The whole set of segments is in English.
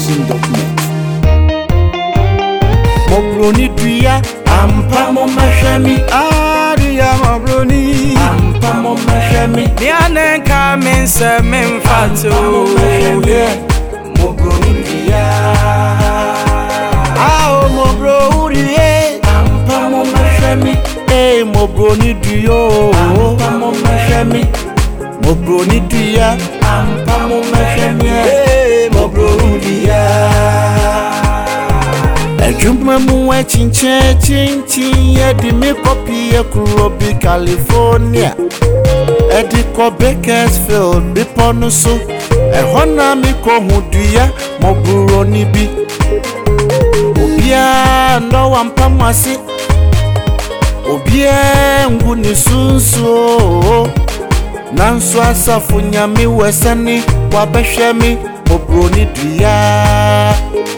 Marketing.net. Mobroni duya ampa mo mashami ariya mobroni ampa mo mashami Diane kamen se memfato mobroni duya mobroni ampa mo mashami mobroni duyo ampa mo mashami mobroni duya ampa mo mashami mobroni duya Ejumma muwe chinche ye di me copy ye kurobi California Edi ko Bakersfield biponusu Ehona mi ko huduya moburo nibi Obia ndo wampamwasi Obia nguni sunsu Nansu asafu nyami wesani wabeshemi moburo niduya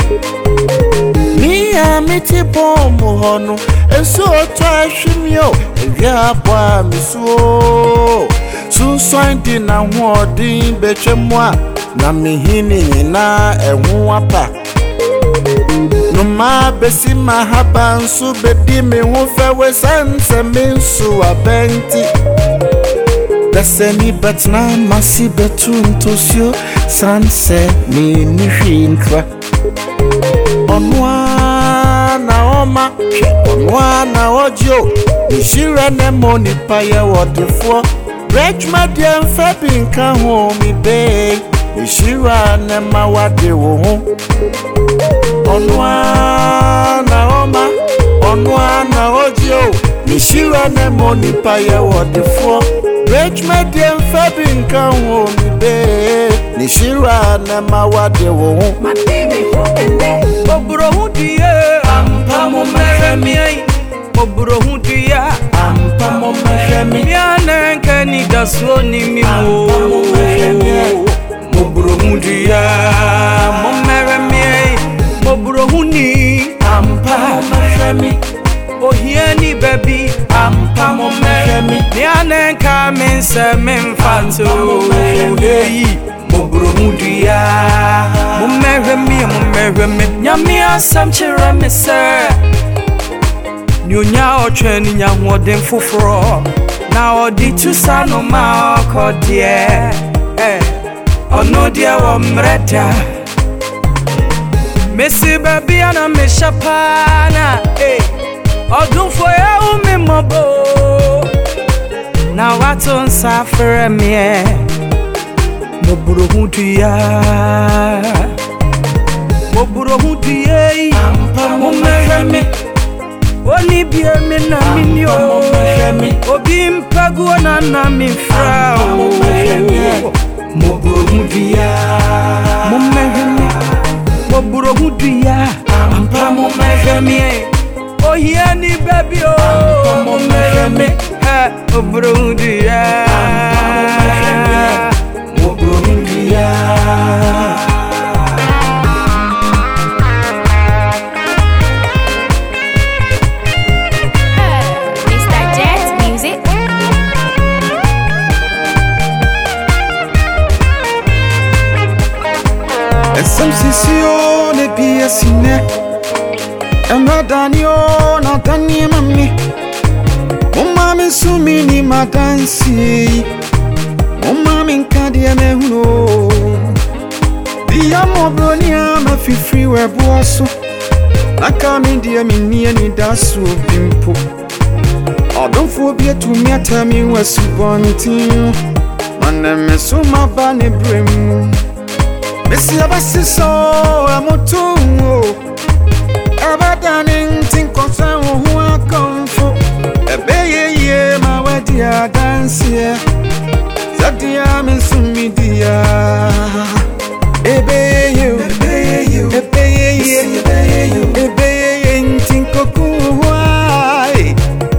Miti pomu hono enso twashimyo evya bwa miso suswandi na hodi betwemwa na mihini nyina ehu apa no ma besi mahaba nso bedi me ho fewe sanse mensu abenti Daseni betna masi betu ntosio sanse ni nihintwa Onwa ojo Nishira nemo nipa ye wodifo Rechma diem febin ka ho mi be Nishira nema wade wo ho Onwa ojo Nishira nemo nipa ye wodifo Rechma diem febin ka ho mi be Nishira nema wade wo ho My baby hokende Oburo hudiye ampa mo mashami Oburo hudiya ampa mo mashami Miane nkeni daso ni mi mo Oburo hudiya mo mashami Oburo huni ampa mo mashami Ohieni baby ampa mo mashami Miane nkame se memfato Moburo mudia Mumehemi Nyami asam chira me se Nyonya ocheni nyahoden fufuro Na odi tusa no ma okodie Ono dia wo mreda Mesi baby ana me shapana Odunfo ya umi mobo Na watu nsafire mie Moburo hudiya ampa mo mashami Oni biye me na minyo Obi mpagu na mi fra Moburo hudiya ampa mo mashami Ohieni baby ampa mo mashami Moburo hudiya Some sisio ne pia sine Emra danio na tani mami Mama sumi ni madansi Mama nkadi emehuno Dia mobroni ama fifri webuaso Naka mi dia minie ni dasu bimpo Odonfo bia tumi atami wasubontin Maneme suma ba ne brem Mesi abasiso amutungo Abadanin tinkosa uhuwa konfo Ebeye mawedi adansiye Zadia misumidia Ebeye ntinkoku huwai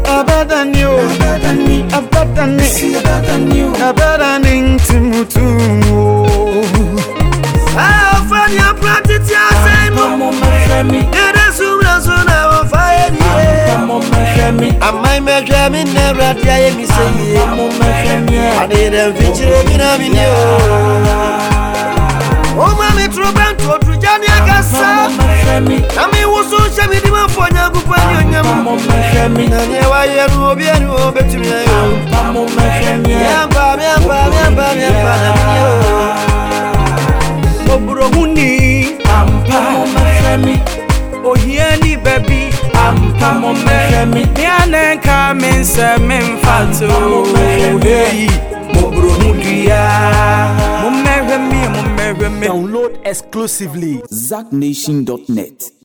Abadanin timutungo Fanya pratiti asemo Yede sumra suna wa fire Amai mejami never dia mi say Ade dem feature mi na mi O mami trobanto trujani aga sa na me wo so hye me di ma fo nya gupa ni onyam na ne wa ye no obi ani o betumi ayo ya ba me na me Obro huni ampa mo mehwemi ohia ni baby ampa mo mehwemi ni anenka mense memfato hey obro hudia mo mehwemi Download exclusively ZackNation.net.